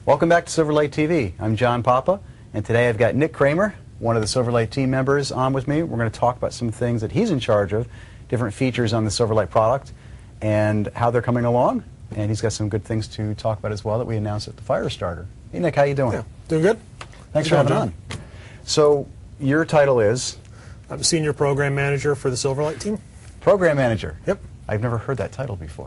Welcome back to Silverlight TV. I'm John Papa, and today I've got Nick Kramer, one of the Silverlight team members, on with me. We're going to talk about some things that he's in charge of, different features on the Silverlight product, and how they're coming along. And he's got some good things to talk about as well that we announced at the Firestarter. Hey, Nick, how you doing? Yeah, doing good. Thanks for having on. So, your title is? I'm a Senior Program Manager for the Silverlight team. Program Manager? Yep. I've never heard that title before.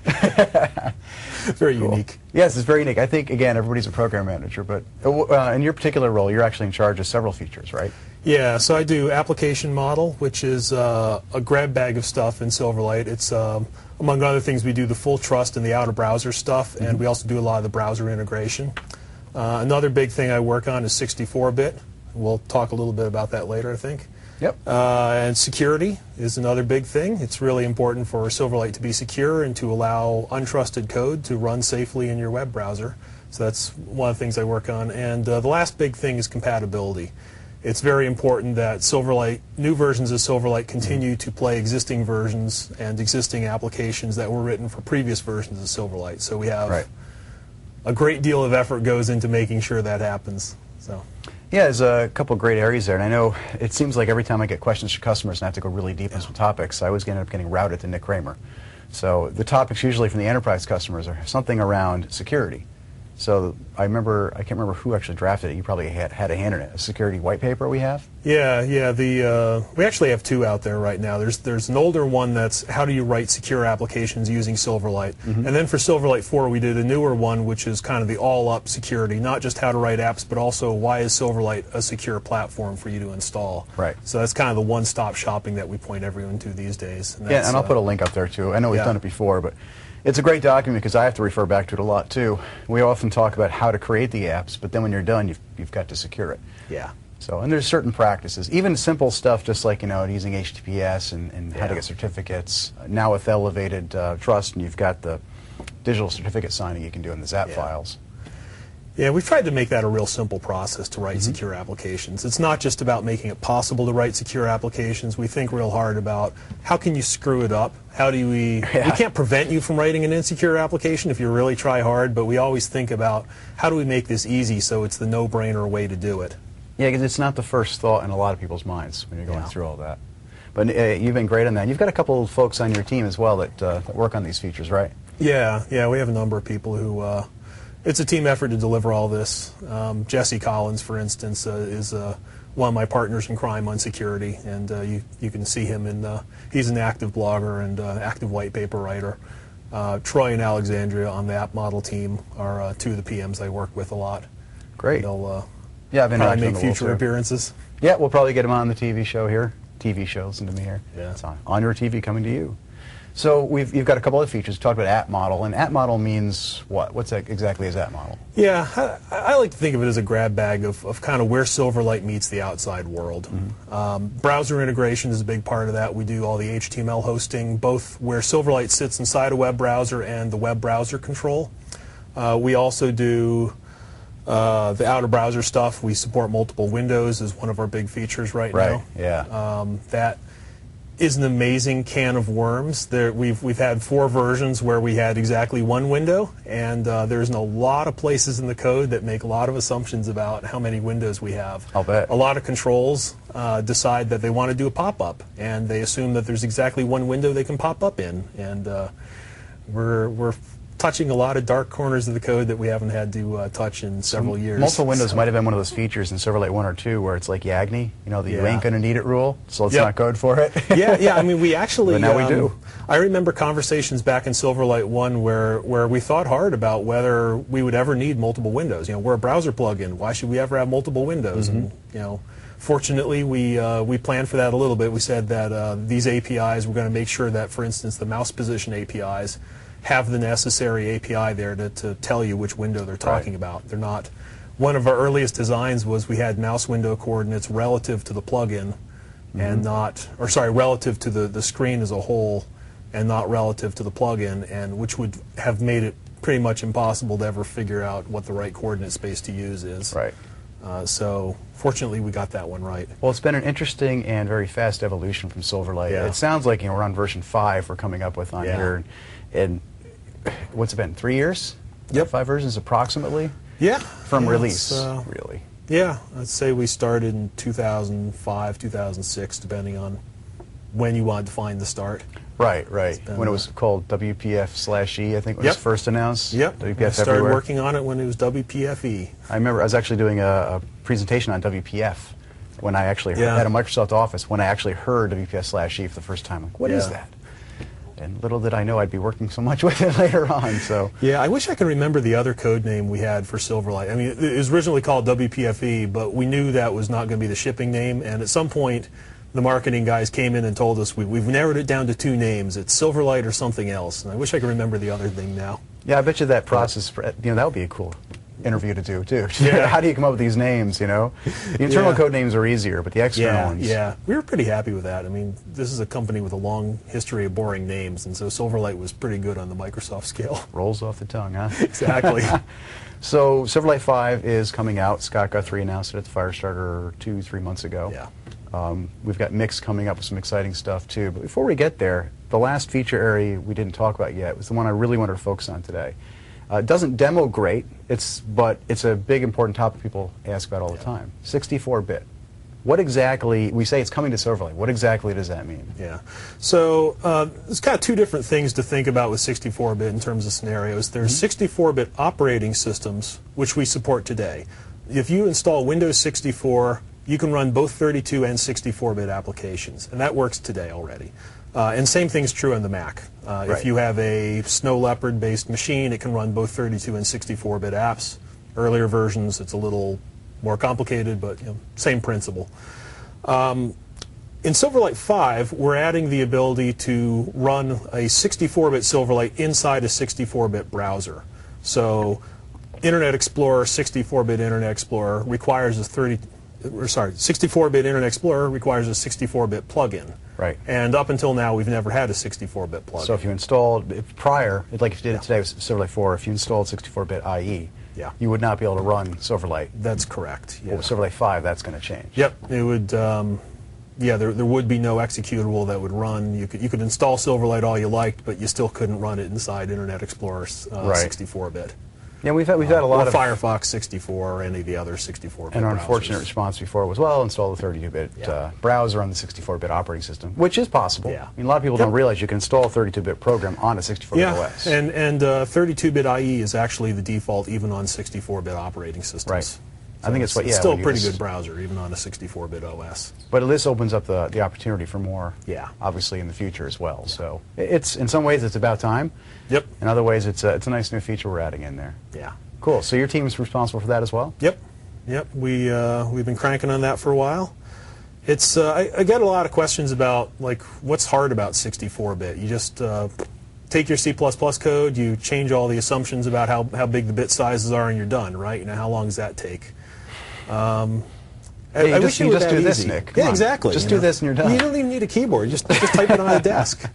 Very unique. Yes, it's very unique. I think, again, everybody's a program manager, but in your particular role, you're actually in charge of several features, right? Yeah, so I do application model, which is a grab bag of stuff in Silverlight. It's, among other things, we do the full trust and the out-of-browser stuff, and we also do a lot of the browser integration. Another big thing I work on is 64-bit. We'll talk a little bit about that later, I think. Yep. And security is another big thing. It's really important for Silverlight to be secure and to allow untrusted code to run safely in your web browser. So that's one of the things I work on. And the last big thing is compatibility. It's very important that Silverlight, new versions of Silverlight continue to play existing versions and existing applications that were written for previous versions of Silverlight. So we have a great deal of effort goes into making sure that happens. So. Yeah, there's a couple of great areas there, and I know it seems like every time I get questions from customers and I have to go really deep in some topics, I always end up getting routed to Nick Kramer. So the topics usually from the enterprise customers are something around security. So I can't remember who actually drafted it. You probably had a hand in it. A security white paper we have? Yeah. We actually have two out there right now. There's an older one that's how do you write secure applications using Silverlight. And then for Silverlight 4 we did a newer one which is kind of the all-up security, not just how to write apps, but also why is Silverlight a secure platform for you to install. Right. So that's kind of the one-stop shopping that we point everyone to these days. And yeah, and I'll put a link up there too. I know we've done it before, but it's a great document because I have to refer back to it a lot too. We often talk about how to create the apps, but then when you're done, you've got to secure it. Yeah. So, and there's certain practices, even simple stuff, just like using HTTPS and how to get certificates. Now with elevated trust, and you've got the digital certificate signing you can do in the ZAP files. Yeah, we've tried to make that a real simple process to write secure applications. It's not just about making it possible to write secure applications. We think real hard about how can you screw it up? How do we can't prevent you from writing an insecure application if you really try hard, but we always think about how do we make this easy so it's the no-brainer way to do it. Yeah, because it's not the first thought in a lot of people's minds when you're going through all that. But you've been great on that. You've got a couple of folks on your team as well that work on these features, right? Yeah, we have a number of people who it's a team effort to deliver all this. Jesse Collins, for instance, is one of my partners in crime on security, and you can see him he's an active blogger and active white paper writer. Troy and Alexandria on the app model team are two of the PMs I work with a lot. Great. They'll I've been probably make future appearances. Yeah, we'll probably get them on the TV show here. TV show, listen to me here. Yeah. It's on your TV coming to you. So you've got a couple of features. We talked about app model, and app model means what? What's that exactly is app model? Yeah, I like to think of it as a grab bag of kind of where Silverlight meets the outside world. Browser integration is a big part of that. We do all the HTML hosting, both where Silverlight sits inside a web browser and the web browser control. We also do the outer-browser stuff. We support multiple windows as one of our big features right now. Right, yeah. That is an amazing can of worms. We've had 4 versions where we had exactly one window, and there's a lot of places in the code that make a lot of assumptions about how many windows we have. I'll bet. A lot of controls decide that they want to do a pop-up, and they assume that there's exactly one window they can pop up in, and we're touching a lot of dark corners of the code that we haven't had to touch in several years. Multiple windows might have been one of those features in Silverlight 1 or 2 where it's like Yagni, you ain't going to need it rule, so let's not code for it. yeah, I mean, we actually... But now we do. I remember conversations back in Silverlight 1 where we thought hard about whether we would ever need multiple windows. We're a browser plugin. Why should we ever have multiple windows? And, fortunately, we planned for that a little bit. We said that these APIs, we're going to make sure that, for instance, the mouse position APIs have the necessary API there to tell you which window they're talking about. They're not. One of our earliest designs was we had mouse window coordinates relative to the plugin, and relative to the screen as a whole, and not relative to the plugin, and which would have made it pretty much impossible to ever figure out what the right coordinate space to use is. Right. So fortunately, we got that one right. Well, it's been an interesting and very fast evolution from Silverlight. It sounds like we're on version 5 we're coming up with on here. And what's it been, 3 years? Yep. 5 versions approximately? Yeah. from Yeah, release, really. Yeah, I'd say we started in 2005, 2006, depending on when you want to find the start. Right, right. been, When it was called WPF/E, I think, when it was Yep. first announced. Yep. WPF I started everywhere. working on it when it was WPFE. I remember I was actually doing a presentation on WPF when I actually heard, Yeah. at a Microsoft office, when I actually heard WPF/E for the first time. Like, what is Yeah. that? And little did I know I'd be working so much with it later on. So Yeah, I wish I could remember the other code name we had for Silverlight. I mean, it was originally called WPFE, but we knew that was not going to be the shipping name. And at some point, the marketing guys came in and told us we've narrowed it down to 2 names. It's Silverlight or something else. And I wish I could remember the other thing now. yeah, I bet you that process, that would be a cool interview to do too. Yeah. How do you come up with these names? The internal Yeah. code names are easier, but the external ones. Yeah, we were pretty happy with that. I mean, this is a company with a long history of boring names, and so Silverlight was pretty good on the Microsoft scale. Rolls off the tongue, huh? Exactly. So Silverlight 5 is coming out. Scott Guthrie announced it at the Firestarter 2-3 months ago. Yeah. We've got Mix coming up with some exciting stuff too. But before we get there, the last feature area we didn't talk about yet was the one I really wanted to focus on today. It doesn't demo great, but it's a big important topic people ask about all the time. 64-bit. What exactly, we say it's coming to Silverlight, what exactly does that mean? Yeah. So there's kind of 2 different things to think about with 64-bit in terms of scenarios. There's 64-bit operating systems, which we support today. If you install Windows 64, you can run both 32 and 64-bit applications, and that works today already. And same thing's true on the Mac. Right. If you have a Snow Leopard-based machine, it can run both 32 and 64-bit apps. Earlier versions, it's a little more complicated, but same principle. In Silverlight 5, we're adding the ability to run a 64-bit Silverlight inside a 64-bit browser. So Internet Explorer, 64-bit Internet Explorer requires a 64-bit Internet Explorer requires a 64-bit plugin. Right. And up until now, we've never had a 64-bit plugin. So if you installed, like if you did it today with Silverlight 4, if you installed 64-bit IE, Yeah. you would not be able to run Silverlight. That's correct. Yeah. Well, with Silverlight 5, that's going to change. Yep. It would. There would be no executable that would run. You could install Silverlight all you liked, but you still couldn't run it inside Internet Explorer's Right. 64-bit. Yeah, we've had a lot or of Firefox 64 or any of the other 64-bit an browsers. unfortunate response before was, well, install the 32-bit Yeah. browser on the 64-bit operating system, which is possible. Yeah. I mean, a lot of people don't realize you can install a 32-bit program on a 64-bit Yeah, OS. and 32-bit IE is actually the default even on 64-bit operating systems. Right. I think it's what, it's yeah, still when a you pretty just- good browser even on a 64-bit OS. But this opens up the opportunity for more, Yeah. obviously, in the future as well. So it's, in some ways, it's about time. Yep. In other ways, it's a nice new feature we're adding in there. Yeah. Cool. So your team is responsible for that as well? Yep. We've been cranking on that for a while. It's I get a lot of questions about like what's hard about 64-bit. You just take your C++ code, you change all the assumptions about how big the bit sizes are, and you're done, right? How long does that take? I wish it you was just that do this, easy. Nick. Come Yeah, on. exactly. Just do this and you're done. You don't even need a keyboard. Just type it on a desk.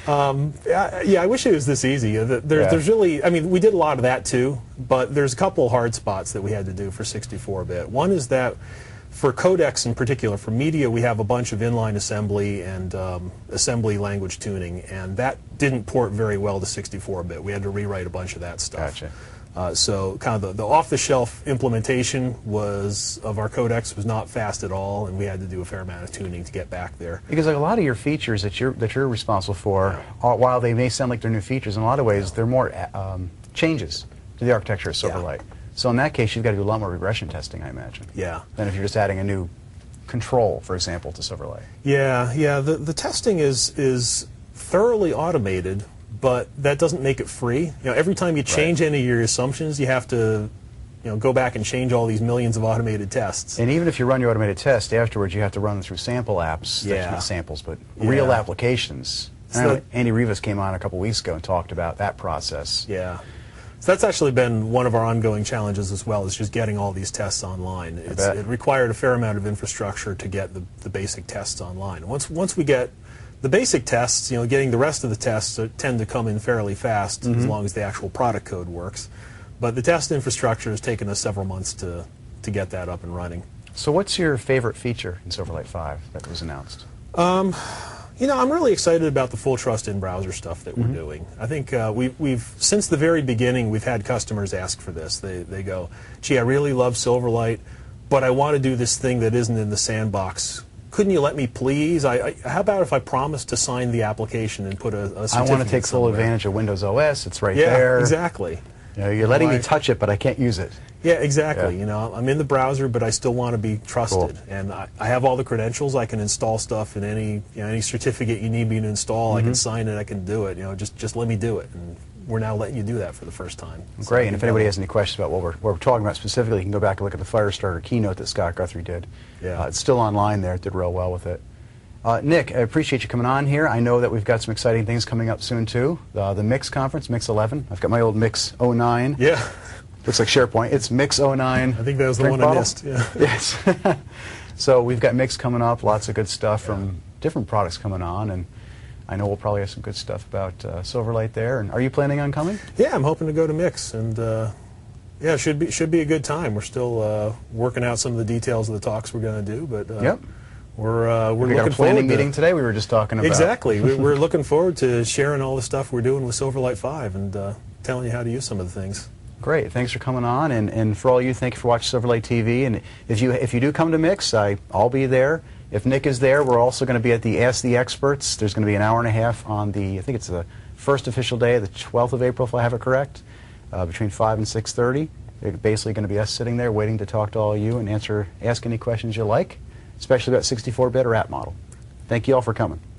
I wish it was this easy. There's really, I mean, we did a lot of that too, but there's a couple hard spots that we had to do for 64-bit. One is that for codecs in particular, for media, we have a bunch of inline assembly and assembly language tuning, and that didn't port very well to 64-bit. We had to rewrite a bunch of that stuff. Gotcha. So kind of the off-the-shelf implementation of our codecs was not fast at all, and we had to do a fair amount of tuning to get back there. Because like a lot of your features that you're responsible for, while they may sound like they're new features, in a lot of ways they're more changes to the architecture of Silverlight. So in that case, you've got to do a lot more regression testing, I imagine. Yeah. Than if you're just adding a new control, for example, to Silverlight. Yeah. The testing is thoroughly automated, but that doesn't make it free. Every time you change any of your assumptions, you have to go back and change all these millions of automated tests. And even if you run your automated test, afterwards you have to run them through sample apps. Not samples, but real applications. So Andy Rivas came on a couple weeks ago and talked about that process. Yeah. So that's actually been one of our ongoing challenges as well, is just getting all these tests online. It required a fair amount of infrastructure to get the basic tests online. Once we get the basic tests, getting the rest of the tests tend to come in fairly fast as long as the actual product code works. But the test infrastructure has taken us several months to get that up and running. So what's your favorite feature in Silverlight 5 that was announced? You know, I'm really excited about the full trust in browser stuff that we're doing. I think we've since the very beginning we've had customers ask for this. They go, "Gee, I really love Silverlight, but I want to do this thing that isn't in the sandbox. Couldn't you let me please? How about if I promise to sign the application and put a certificate I want to take full somewhere?" advantage of Windows OS. It's right Yeah, there. exactly. You know, you're letting me touch it, but I can't use it. Yeah, exactly. Yeah. You know, I'm in the browser, but I still want to be trusted, Cool. and I have all the credentials. I can install stuff in any certificate you need me to install. I can sign it. I can do it. You know, just let me do it. And we're now letting you do that for the first time. So Great. And if anybody has any questions about what we're talking about specifically, you can go back and look at the Firestarter keynote that Scott Guthrie did. Yeah. It's still online there. It did real well with it. Nick, I appreciate you coming on here. I know that we've got some exciting things coming up soon, too. The Mix conference, Mix 11. I've got my old Mix 09. Yeah. Looks like SharePoint. It's Mix 09. I think that was the drink one I bottle. missed. Yeah. Yes. So we've got Mix coming up, lots of good stuff from different products coming on, and I know we'll probably have some good stuff about Silverlight there. And are you planning on coming? Yeah, I'm hoping to go to Mix, and yeah, should be a good time. We're still working out some of the details of the talks we're going to do, but Yep. we're We looking got a forward planning to meeting today we were just talking about. Exactly. We're looking forward to sharing all the stuff we're doing with Silverlight 5 and telling you how to use some of the things. Great. Thanks for coming on, and for all you, thank you for watching Silverlight TV. And if you do come to Mix, I'll be there. If Nick is there, we're also going to be at the Ask the Experts. There's going to be an hour and a half on the, I think it's the first official day, the 12th of April, if I have it correct, between 5 and 6:30. It's basically going to be us sitting there waiting to talk to all of you and ask any questions you like, especially about 64-bit or app model. Thank you all for coming.